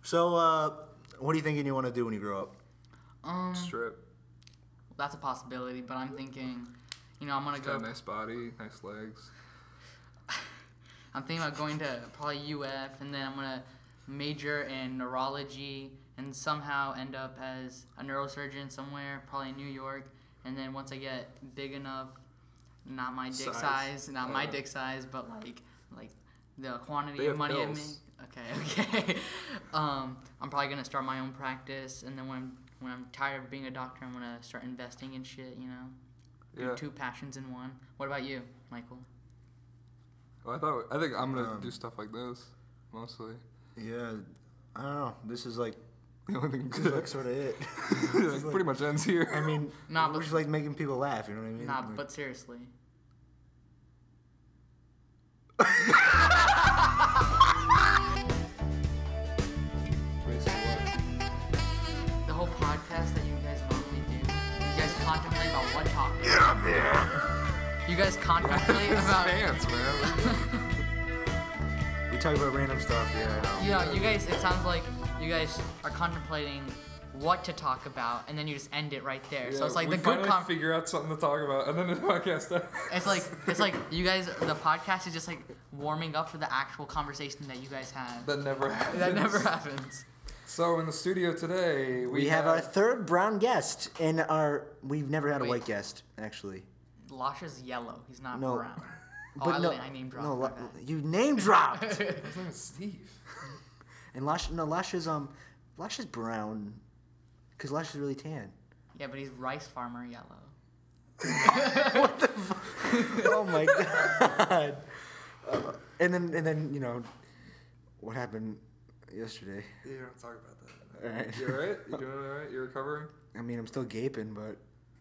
So, what are you thinking you want to do when you grow up? Strip. That's a possibility, but I'm thinking, I'm gonna Got go. a nice body, nice legs. I'm thinking about going to probably UF, and then I'm gonna major in neurology and somehow end up as a neurosurgeon somewhere, probably in New York. And then once I get big enough, not my dick size, my dick size, but like the quantity of money I make. Okay. I'm probably gonna start my own practice, and then when I'm tired of being a doctor, I'm gonna start investing in shit. Do 2 passions in one. What about you, Michael? Well, I think I'm gonna do stuff like this mostly. Yeah, I don't know. This is like The only thing this is like sort of it. like pretty much ends here. I mean, Nah, we're but- just like making people laugh. You know what I mean? Nah, Like- but seriously. The whole podcast that you guys normally do, you guys contemplate about what topic? You guys contemplate about. Stance, man. we talk about random stuff. Yeah, I know. You guys. It sounds like you guys are contemplating what to talk about, and then you just end it right there. So it's like we the good. finally figure out something to talk about, and then the podcast ends. It's like you guys. The podcast is just like warming up for the actual conversation that you guys have. That never happens. That never happens. So in the studio today, We have our third brown guest, and we've never had a white guest actually. Lasha's yellow. He's not No. brown. But no, I name dropped. no, my bad. you name dropped. His name is Steve. And Lasha's brown, because Lasha's really tan. Yeah, but he's rice farmer yellow. Oh my god. And then what happened yesterday. Yeah, you don't talk about that. All right. You alright? You doing alright? You recovering? I mean, I'm still gaping, but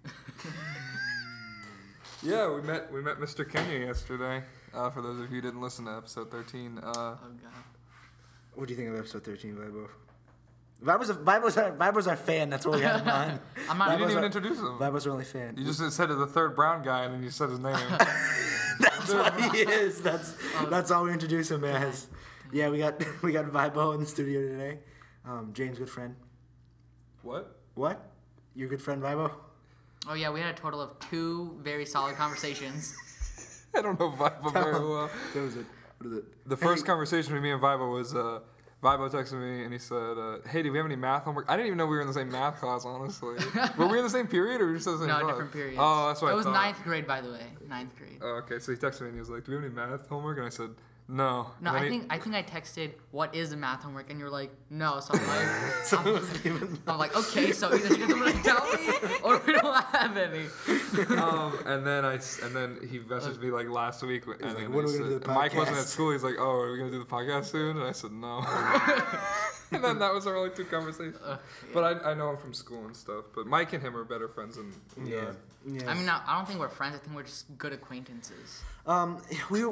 Yeah, we met Mr. Kenya yesterday. For those of you who didn't listen to episode 13. Oh god. what do you think of episode 13, Vibo? Vibo's our fan. That's what we have him on. I'm not. You didn't even our- introduce him. Vibo's our only fan. You just said the third brown guy, and then you said his name. That's what he is. That's all we introduce him as. Yeah, we got Vibo in the studio today. James' good friend. What? What? Your good friend Vibo? Oh yeah, we had a total of 2 very solid conversations. I don't know Vibo very well. What was it? The first conversation with me and Vibo was Vibo texted me and he said, "Hey, do we have any math homework?" I didn't even know we were in the same math class, honestly. Were we in the same period or just in the same No, class? different periods. Oh, that's what It was I thought. 9th grade, by the way. 9th grade. Oh, okay, so he texted me and he was like, "Do we have any math homework?" And I said, "No." No, And I then think I texted, "What is the math homework?" And you were like, "No." So I'm like, Someone wasn't even. I'm like, okay, so either you're gonna tell me or we don't have any. and then he messaged me like last week, and like, then "When are he we gonna said- do the Mike wasn't podcast?" at school. He's like, "Oh, are we gonna do the podcast soon?" And I said, "No." And then that was our only 2 conversations. But I know him from school and stuff. But Mike and him are better friends than Yeah. I mean, I don't think we're friends. I think we're just good acquaintances. We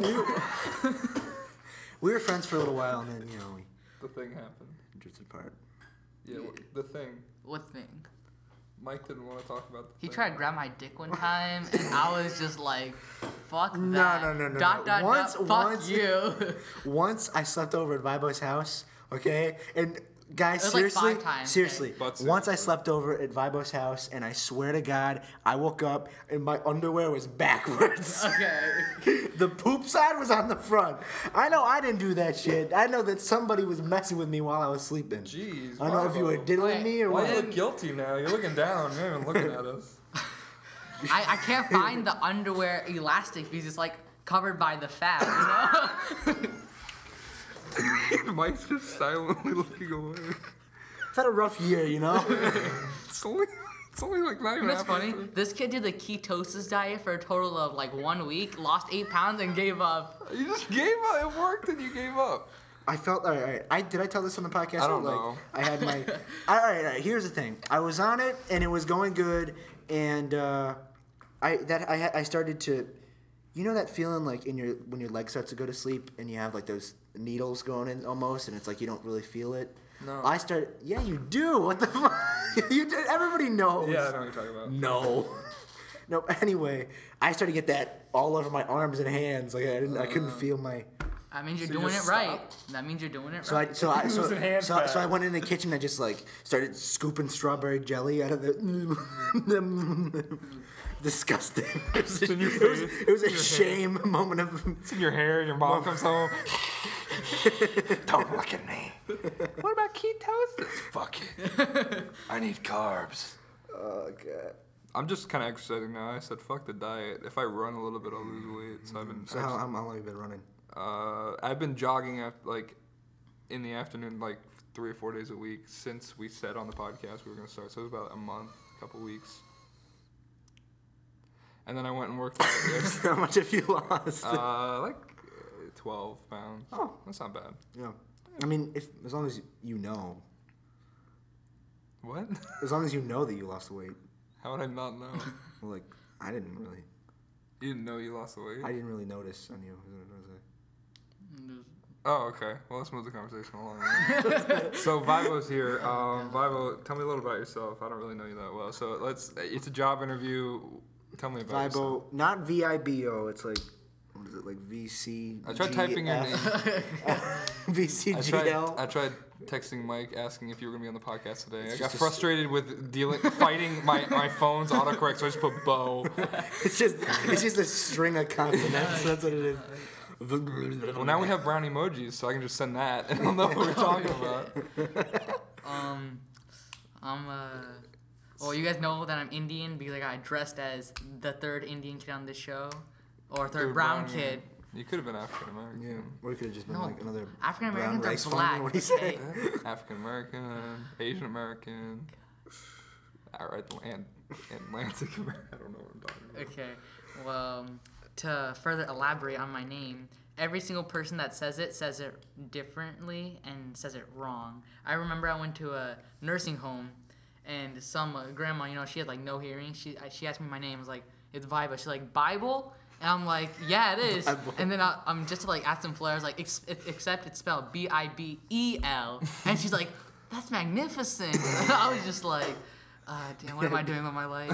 were friends for a little while, and then we the thing happened. drifted apart. Yeah, the thing. What thing? Mike didn't want to talk about the He thing. tried to grab my dick one time, and I was just like, "Fuck No, that." no. Dot, dot, Once- fuck once- you. Once I slept over at Vibo's house, okay? And guys, It was like seriously, 5 times, seriously, okay? But once I seriously. slept over at Vibo's house, and I swear to God, I woke up and my underwear was backwards. Okay. The poop side was on the front. I know I didn't do that shit. I know that somebody was messing with me while I was sleeping. Jeez. I don't know if you were Vibo. diddling Wait, me or Why what. do you look guilty now? You're looking down. You're not even looking at us. I can't find the underwear elastic because it's like covered by the fat, you know? Mike's just silently looking away. I've had a rough year, It's only like not even That's halfway funny. through. This kid did the ketosis diet for a total of like 1 week, lost 8 pounds, and gave up. You just gave up. It worked and you gave up. I felt all right. Did I tell this on the podcast? I don't Like, know. I had my. All right. Here's the thing. I was on it and it was going good, and I started to, that feeling like when your leg starts to go to sleep and you have like those needles going in almost, and it's like you don't really feel it. No. I started. Yeah, you do. What the fuck? You did. Everybody knows. Yeah, I know what you're talking about. No. No. Anyway, I started to get that all over my arms and hands. Like I couldn't feel my That means you're So you doing it just right. That means you're doing it So right. I went in the kitchen. I just like started scooping strawberry jelly out of the. Disgusting. It was a shame moment of. It's in your hair. Your mom comes home. Don't look at me. What about ketosis? Fuck it. I need carbs. Oh god. I'm just kind of exercising now. I said fuck the diet. If I run a little bit, I'll lose weight. So I've been. So how long have you been running? I've been jogging in the afternoon, like 3 or 4 days a week since we said on the podcast we were gonna start. So it was about a month, a couple weeks. And then I went and worked out. How much have you lost? Like 12 pounds. Oh, that's not bad. Yeah. I mean, as long as you know. What? As long as you know that you lost the weight. How would I not know? Well, like I didn't really. You didn't know you lost the weight? I didn't really notice on you. Oh, okay. Well, let's move the conversation along. So Vibo's here. Vibo, tell me a little about yourself. I don't really know you that well. So it's a job interview. Tell me about yourself. Vibo, not VIBO. It's like, what is it, like VC? I tried typing your name. VCGL. I tried texting Mike asking if you were going to be on the podcast today. I got frustrated with fighting my phone's autocorrect, so I just put Bo. It's just a string of consonants. That's what it is. Well, now we have brown emojis, so I can just send that, and I'll know what we're talking about. Well, you guys know that I'm Indian because I got dressed as the third Indian kid on this show, or third brown kid. You could have been African American. Yeah, or you could have just been like another African Americans brown rice are farmer. black. What do you say? African American, Asian American, Atlantic American. I don't know what I'm talking about. Okay, well, to further elaborate on my name, every single person that says it differently and says it wrong. I remember I went to a nursing home, and some grandma, she had like no hearing. She asked me my name. I was like, it's Vibo. She's like, Bible? And I'm like, yeah, it is. And then I'm just to like ask some flair. I was like, except it's spelled Bibel. And she's like, that's magnificent. And I was just like, damn, what am I doing with my life?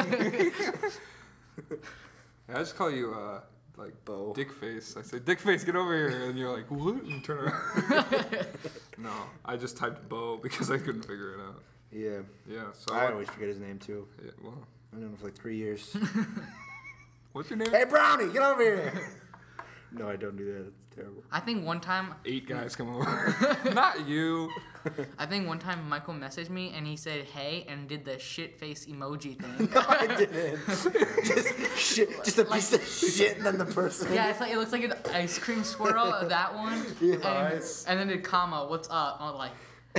I just call you Bo. Dick Face. I say, Dick Face, get over here, and you're like, what? And turn around. No, I just typed Bo because I couldn't figure it out. Yeah. Yeah. So I always forget his name too. Yeah, well, I've known him for like 3 years. what's your name? Hey Brownie, get over here. No, I don't do that. It's terrible. I think one time 8 guys come over. Not you. I think one time Michael messaged me and he said hey and did the shit face emoji thing. No, I didn't. just a piece of shit and then the person. Yeah, it's like it looks like an ice cream swirl, that one. Yeah. Nice. And then the comma, what's up? I'm like,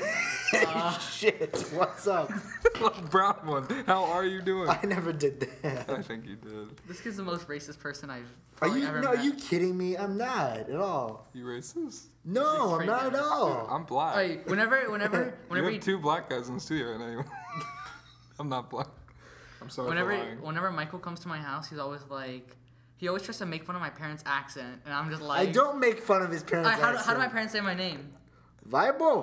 Shit, what's up? Brown one. How are you doing? I never did that. I think you did. this kid's the most racist person I've Are probably you? ever No, met. are you kidding me? I'm not at all. You racist? No, I'm straight not at guys. all. I'm black. Like, whenever You you, have 2 black guys in the studio right now. I'm not black. I'm sorry for lying. whenever Michael comes to my house, he's always like, he always tries to make fun of my parents' accent, and I'm just like, I don't make fun of his parents. How do my parents say my name? Vibo,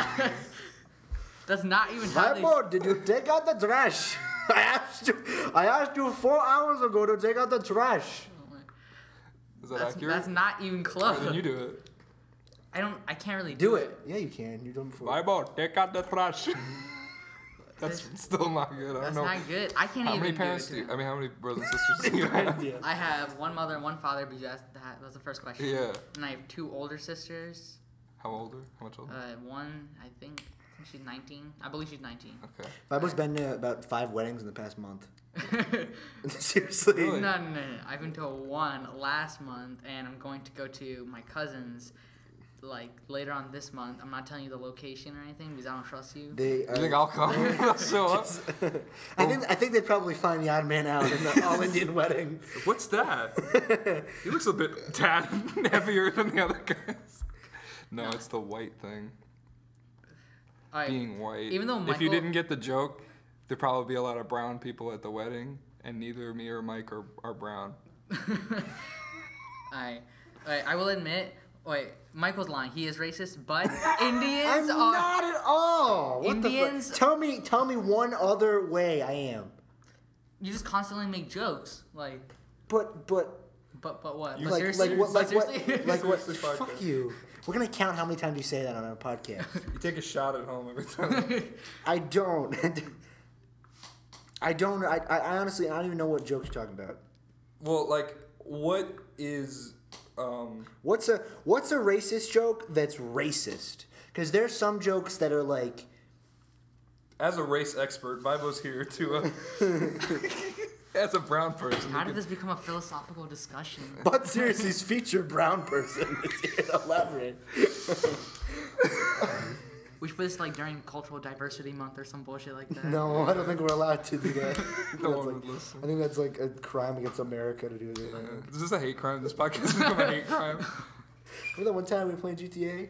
That's not even how they. Vibo, did you take out the trash? I asked you 4 hours ago to take out the trash. Is that That's, accurate? that's not even close. Then you do it. I can't really Do it. Yeah, you can. You've done before. Bible, take out the trash. That's still not good. I don't That's know. not good. I can't How even many do parents it. do you, I mean, how many brothers and sisters do you have? I have one mother and one father, but you asked that was the first question. Yeah. And I have 2 older sisters. How older? How much older? One, I think she's 19. I believe she's 19. Okay. Vibo's been to about 5 weddings in the past month. Seriously. Really? No. I've been to one last month, and I'm going to go to my cousin's like later on this month. I'm not telling you the location or anything because I don't trust you. They, You think I'll come? I'll show up. I think they'd probably find the odd man out in the all Indian wedding. What's that? He looks a bit tad heavier than the other guys. No, it's the white thing. All right. Being white. Even though if you Michael- didn't get the joke, there'd probably be a lot of brown people at the wedding, and neither me or Mike are brown. I will admit. Wait, Michael's lying. He is racist, but Indians I'm are. not at all. What Indians- the fuck? Tell me one other way I am. You just constantly make jokes. Like, But But what? You But Like seriously? what? Like what? Seriously? Like what? Seriously podcast. Fuck you. We're gonna count how many times you say that on our podcast. You take a shot at home every time. I don't. I don't. I honestly, I don't even know what jokes you're talking about. Well, like, what is What's a racist joke that's racist? Because there's some jokes that are like. as a race expert, Vibo's here to as a brown person. How you did can- this become a philosophical discussion? But seriously's featured brown person. Elaborate. We should put this like during Cultural Diversity Month or some bullshit like that. No, I don't think we're allowed to do that. No That's one like- would listen. I think that's like a crime against America to do that. Is this a hate crime? This podcast has become a hate crime. Remember that one time we were playing GTA?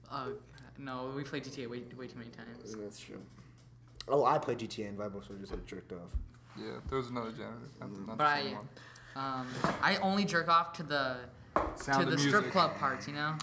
No, we played GTA way too many times. That's true. Oh, I played GTA and Vibo, so I just had jerked off. Yeah, there was another janitor. Not But the same one. I only jerk off to the Sound to of the strip music. club parts, you know.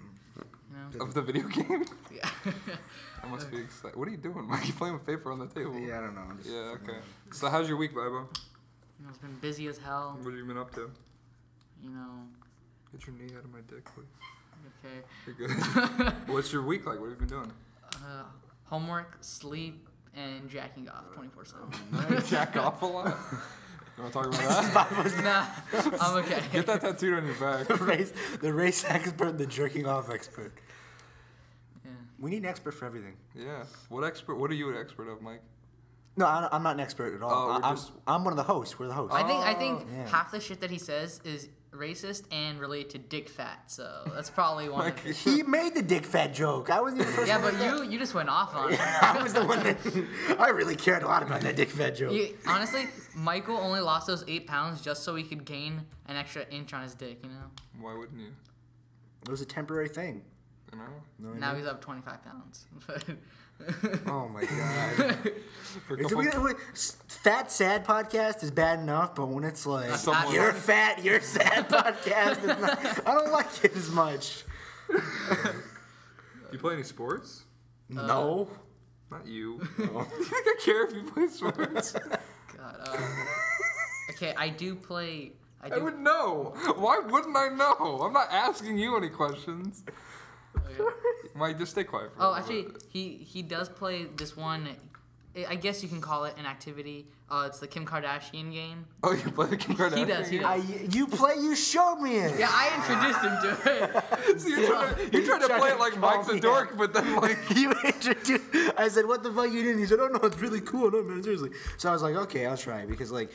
Of the video game? Yeah. I must be excited. What are you doing, Mike? You playing with paper on the table? Yeah, I don't know. I'm just Yeah, okay. So how's your week, Vibo? It's been busy as hell. What have you been up to? You know. Get your knee out of my dick, please. Okay. You're good. What's your week like? What have you been doing? Homework, sleep, and jacking off 24/7. You jack off a lot? You want to talk about that? Nah, I'm okay. Get that tattooed on your back. the race expert, the jerking off expert. Yeah. We need an expert for everything. Yeah. What are you an expert of, Mike? No, I'm not an expert at all. Oh, we're I'm one of the hosts. We're the hosts. I think Yeah. half the shit that he says is racist and related to dick fat. So that's probably one of it. He made the dick fat joke. I wasn't even the first Yeah, one but with that. you just went off on it. I was the one that I really cared a lot about that dick fat joke. Honestly, Michael only lost those 8 pounds just so he could gain an extra inch on his dick, you know? Why wouldn't you? It was a temporary thing. You know? Know what I Now mean? he's up 25 pounds. Oh my god. For a It's- couple- Fat Sad podcast is bad enough, but when it's like Someone- you're fat, you're sad podcast, it's not, I don't like it as much. Do you play any sports? No. Not you. Do you think I care if you play sports? God, okay, I do play. I would know. Why wouldn't I know? I'm not asking you any questions. Okay. Mike, just stay quiet for a Oh, little actually, bit. he does play this one. I guess you can call it an activity. It's the Kim Kardashian game. Oh, you play the Kim Kardashian? He does. He does. You showed me it. Yeah, I introduced him to it. So you're trying to play it like Mike's a dork, but then like You introduced. I said, "What the fuck you doing?" He said, "Oh no, it's really cool." No man, seriously. So I was like, "Okay, I'll try," because like,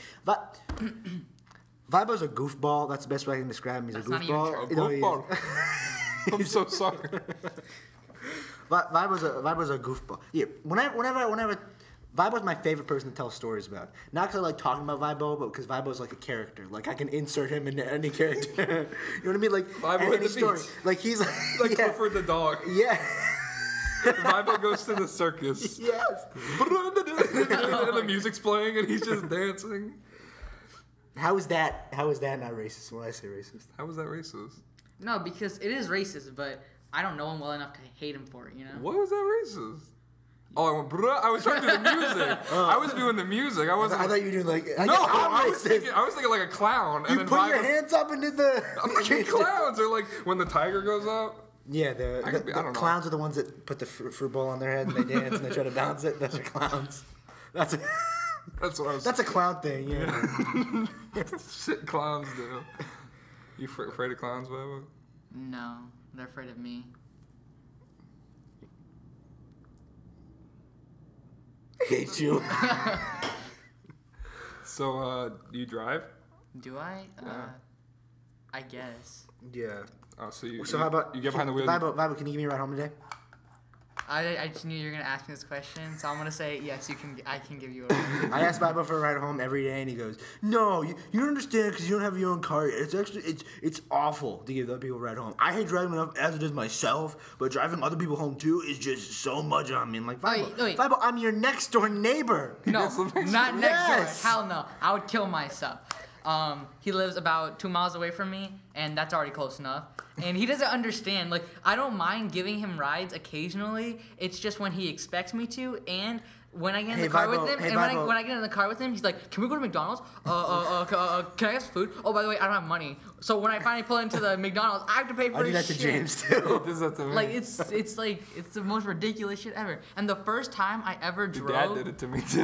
Vibo's a goofball. That's the best way I can describe him. He's That's a not even goofball. true. No, he is. goofball. I'm so sorry. Vibo's a goofball. Yeah, whenever. Vibo's my favorite person to tell stories about. Not because I like talking about Vibo, but because Vibo's like a character. Like I can insert him into any character. You know what I mean? Like Vibo any at the story. beach. Like he's Like yeah. Clifford the dog. Yeah. Vibo goes to the circus. Yes. And the music's playing and he's just dancing. How is that not racist when I say racist? How was that racist? No, because it is racist, but I don't know him well enough to hate him for it, you know? What was that racist? Oh, I went, bruh. I was trying to do the music. I was doing the music. I I wasn't. thought you were doing like No, I was racist. thinking like a clown. You and put then your Vibo- hands up and did the. I'm thinking clowns are like when the tiger goes up. Yeah, I could be- I don't know. clowns are the ones that put the fruit bowl on their head and they dance and they try to balance it. Those are clowns. That's That's what I was. a clown thing. Yeah. Shit clowns do. You afraid of clowns, Vibo? No, they're afraid of me. I hate you. So, do you drive? Do I? Yeah. I guess. Yeah. Oh, so you. So how about you get behind the wheel? Vibo, can you give me a ride home today? I just knew you were gonna ask me this question, so I'm gonna say yes. I can give you a. I ask Vibo for a ride home every day, and he goes, "No, you don't understand because you don't have your own car. It's actually it's awful to give other people a ride home. I hate driving enough as it is myself, but driving other people home too is just so much on me. I'm like, Vibo, Wait. Vibo, I'm your next door neighbor. No, gets the next not one. next door. Yes. Hell no. I would kill myself. He lives about 2 miles away from me, and that's already close enough. And he doesn't understand. Like, I don't mind giving him rides occasionally. It's just when he expects me to, and when I get in the car with him, and when I get in the car with him, he's like, "Can we go to McDonald's? Can I get some food? Oh, by the way, I don't have money." So when I finally pull into the McDonald's, I have to pay for his shit. I do that to James too. Does that to me? Like it's the most ridiculous shit ever. And the first time I ever drove, Your dad did it to me too.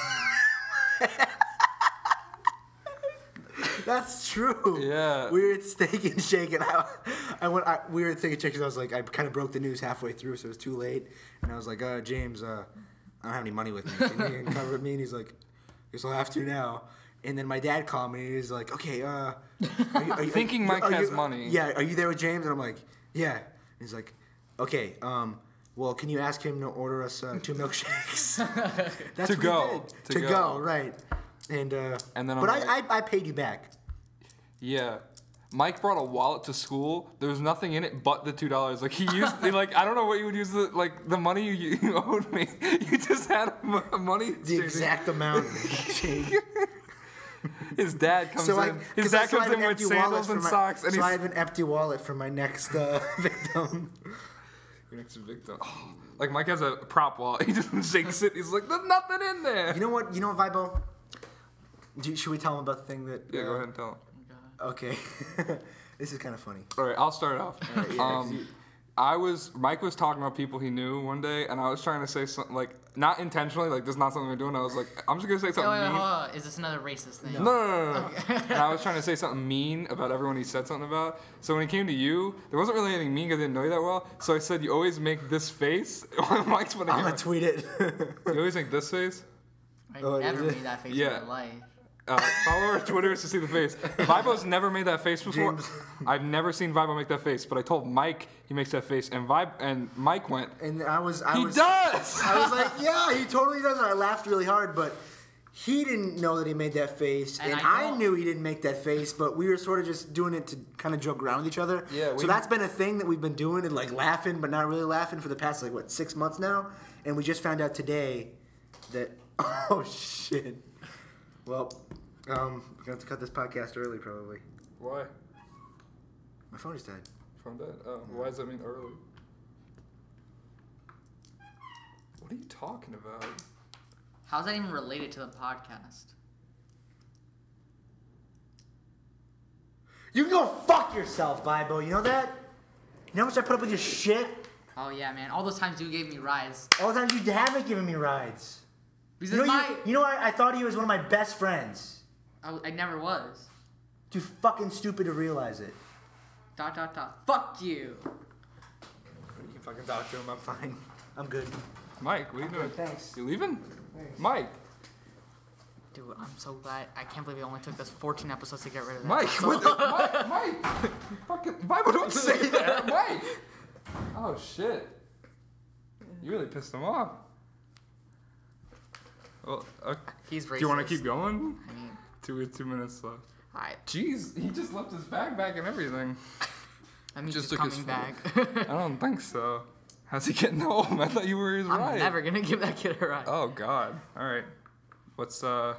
That's true. Yeah. We were at Steak and Shake, and we were at Steak and Shake because I was like, I kind of broke the news halfway through, so it was too late. And I was like, James, I don't have any money with me. Can you cover me? And he's like, guess I'll have to now. And then my dad called me, and he's like, okay, are you, Thinking Mike has money. Yeah, are you there with James? And I'm like, yeah. And he's like, okay, well, can you ask him to order us 2 milkshakes? That's To what go. he did. To go, right. And then but I paid you back. Yeah. Mike brought a wallet to school. There was nothing in it but the $2. Like he used, I don't know what you would use the money you owed me. You just had money. The exact amount. His dad comes in. His dad comes in with sandals and socks, and I have an empty wallet for my next victim. Your next victim. Oh, like Mike has a prop wallet. He just shakes it. He's like, "There's nothing in there." You know what, Vibo? Should we tell him about the thing that? Yeah, go ahead and tell him. Okay. This is kind of funny. All right, I'll start off. Mike was talking about people he knew one day, and I was trying to say something, like, not intentionally, like, this is not something we're doing. I was like, I'm just going to say something mean. Hold on. Is this another racist thing? No. Okay. And I was trying to say something mean about everyone he said something about. So when it came to you, there wasn't really anything mean because I didn't know you that well. So I said, you always make this face. Mike's putting I'm going to tweet it. You always make this face? I never made that face in my life. Follow our Twitter to see the face. Vibo's never made that face before. James. I've never seen Vibo make that face, but I told Mike he makes that face, and Mike went. And He does. I was like, yeah, he totally does. And I laughed really hard, but he didn't know that he made that face, and I knew he didn't make that face, but we were sort of just doing it to kind of joke around with each other. Yeah. So that's been a thing that we've been doing and like laughing, but not really laughing for the past 6 months now, and we just found out today that oh shit. Well. We're gonna have to cut this podcast early, probably. Why? My phone just died. Phone dead? Oh, why does that mean early? What are you talking about? How's that even related to the podcast? You can go fuck yourself, Vibo. You know that? You know how much I put up with your shit? Oh yeah, man. All those times you gave me rides. All the times you haven't given me rides. Because I thought he was one of my best friends. I never was. Too fucking stupid to realize it. ... Fuck you. You can fucking talk to him. I'm fine. I'm good. Mike, what are you doing? Thanks. You leaving? Thanks. Mike. Dude, I'm so glad. I can't believe it only took us 14 episodes to get rid of that. Mike, Mike. Fucking Vibo, don't say that, Mike. Oh shit. You really pissed him off. Well, He's racist. do you want to keep going? I mean, 2 minutes left. alright. Jeez, he just left his bag back and everything. That means Just he's took his coming back. I don't think so. How's he getting home? I thought you were his ride. I'm never gonna give that kid a ride. Oh God. All right. What's so?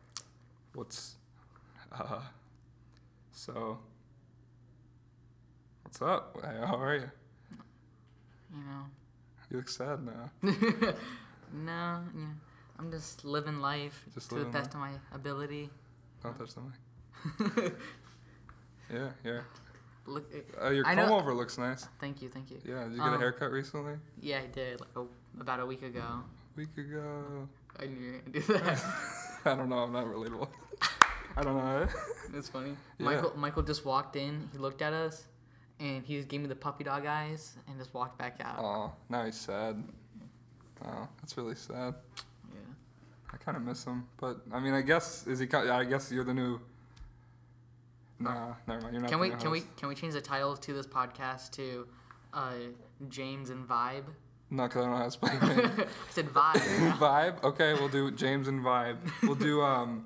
What's up? How are you? You know. You look sad now. No, yeah. I'm just living life to the best of my ability. Don't touch the mic. Yeah. Look, Your comb over looks nice. Thank you. Yeah, did you get a haircut recently? Yeah, I did. About a week ago. Week ago. I knew you were gonna do that. I don't know. I'm not relatable. I don't know. It's funny. Yeah. Michael just walked in. He looked at us, and he just gave me the puppy dog eyes, and just walked back out. Oh, now he's sad. Oh, that's really sad. Yeah. I kind of miss him, but I mean, I guess I guess you're the new. Nah, never mind. You're not. Can we change the title to this podcast to James and Vibe? No, because I don't know how to spell I said Vibe. Yeah. Vibe. Okay, we'll do James and Vibe. We'll do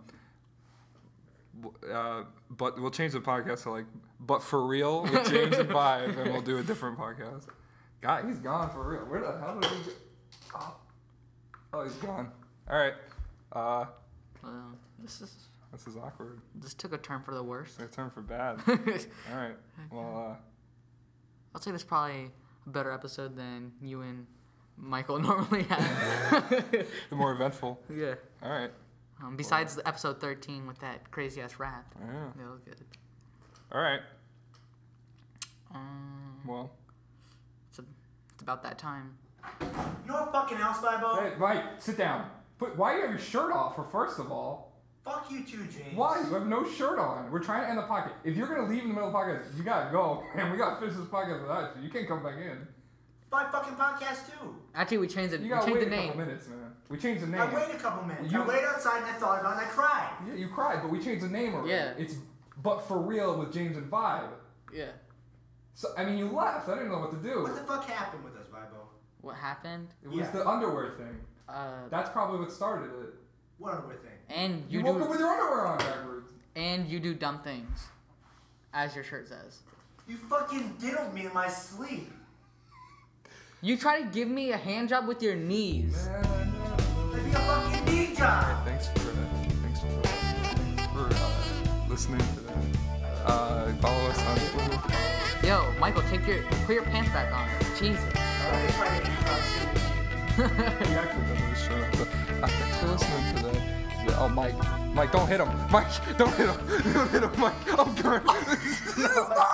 but we'll change the podcast to but for real with James and Vibe, and we'll do a different podcast. God, he's gone for real. Where the hell did he get? Oh, he's gone. All right. This is. This is awkward. This took a turn for the worse. It's a turn for bad. All right. Well, I'll say this is probably a better episode than you and Michael normally have. the more eventful. Yeah. All right. Besides the episode 13 with that crazy ass rap. Yeah. That was good. All right. Well, it's about that time. You know what fucking else, Bibo? Hey, Mike, sit down. Why do you have your shirt off, first of all? Fuck you too, James. Why? You have no shirt on. We're trying to end the podcast. If you're going to leave in the middle of the podcast, you got to go. And we got to finish this podcast without you. You can't come back in. My fucking podcast too. Actually, we changed it. You got to wait the a name. couple minutes, man. We changed the name. I waited a couple minutes. I waited outside and I thought about it and I cried. Yeah, you cried, but we changed the name already. Yeah. It's But For Real with James and Vibe. Yeah. So, I mean, you left. I didn't know what to do. What the fuck happened with us, Bibo? What happened? It was the underwear thing. That's probably what started it. What underwear thing? And you woke up with your underwear on backwards. And you do dumb things, as your shirt says. You fucking diddled me in my sleep. You try to give me a hand job with your knees. That'd be a fucking knee job. Thanks for listening to that. Follow us on Twitter. Yo, Michael, put your pants back on. Jesus. He actually does this show. But thanks for listening to that. Yeah, oh, Mike, don't hit him. Mike, don't hit him. Don't hit him, Mike. Oh, God.